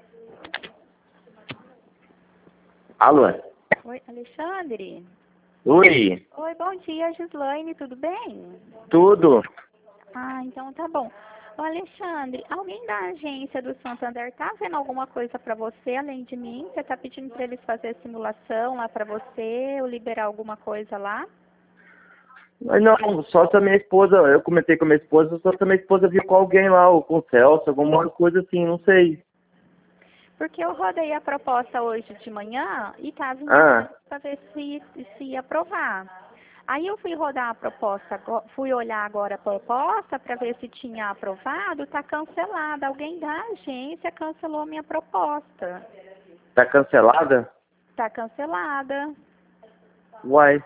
Alô? Oi, Alexandre? Oi, Oi, bom dia, Gislaine, tudo bem? tudo? Ah, então tá bom. Ô, Alexandre, alguém da agência do Santander tá vendo alguma coisa pra você, além de mim? Você tá pedindo pra eles fazerem simulação lá pra você, ou liberar alguma coisa lá? Mas não, só se a minha esposa, eu comentei com a minha esposa, só se a minha esposa viu com alguém lá, ou com o Celso, alguma coisa assim, não sei. Porque eu rodei a proposta hoje de manhã e tava em Ah, análise pra ver se ia aprovar. Aí eu fui rodar a proposta, fui olhar agora a proposta para ver se tinha aprovado, tá cancelada. Alguém da agência cancelou a minha proposta. tá cancelada? Tá cancelada. Uai,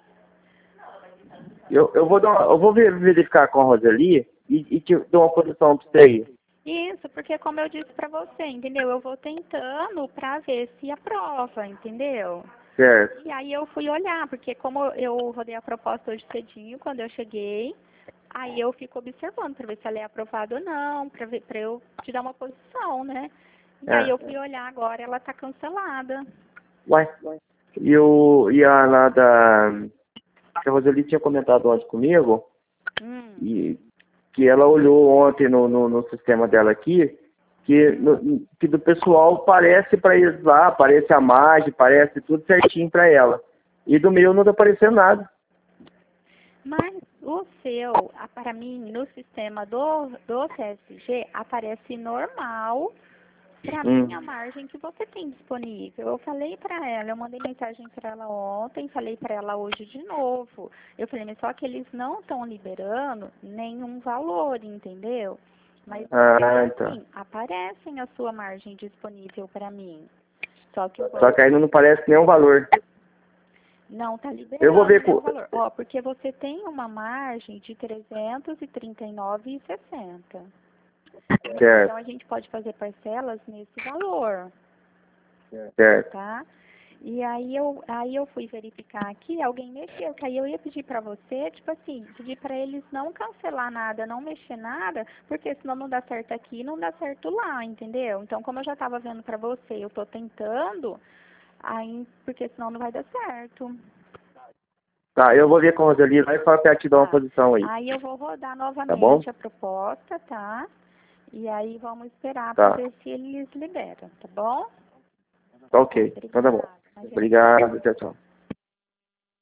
eu vou verificar com a Roseli e te dou uma posição pra você aí. Isso, porque como eu disse para você, entendeu? Eu vou tentando para ver se aprova, entendeu? Certo. E aí eu fui olhar, porque como eu rodei a proposta hoje cedinho, quando eu cheguei, aí eu fico observando para ver se ela é aprovada ou não, para eu te dar uma posição, né? E aí É. eu fui olhar agora, ela tá cancelada. Uai. E a lá da. Que a Roseli tinha comentado ontem comigo, Hum. e que ela olhou ontem no sistema dela aqui, que do pessoal parece para eles lá, parece a margem, parece tudo certinho para ela. E do meu não tá aparecendo nada. Mas o seu, para mim, no sistema do CSG, aparece normal para mim a Hum. margem que você tem disponível. Eu falei para ela, eu mandei mensagem para ela ontem, falei para ela hoje de novo. Eu falei, mas só que eles não estão liberando nenhum valor, entendeu? Mas mesmo Ah, tá. assim, aparecem a sua margem disponível para mim. Só que o Só que banco ainda não parece nenhum valor. não está Eu vou liberando ver nenhum com. valor. Ó, porque você tem uma margem de 339,60. Então Certo, a gente pode fazer parcelas nesse valor, certo. tá? E aí eu fui verificar aqui, alguém mexeu, que aí eu ia pedir para você, tipo assim, pedir para eles não cancelar nada, não mexer nada, porque senão não dá certo aqui, não dá certo lá, entendeu? Então, como eu já estava vendo para você, eu tô tentando, aí, porque senão não vai dar certo. Tá, eu vou ver com a Roseli lá e falar pra ela te dar uma Tá. posição aí. Aí eu vou rodar Tá bom? novamente a proposta, tá? E aí vamos esperar para Tá. ver se eles liberam, tá bom? Tá Tá, ok. Então tá bom. obrigada. Imagina. Obrigado, tchau, tchau.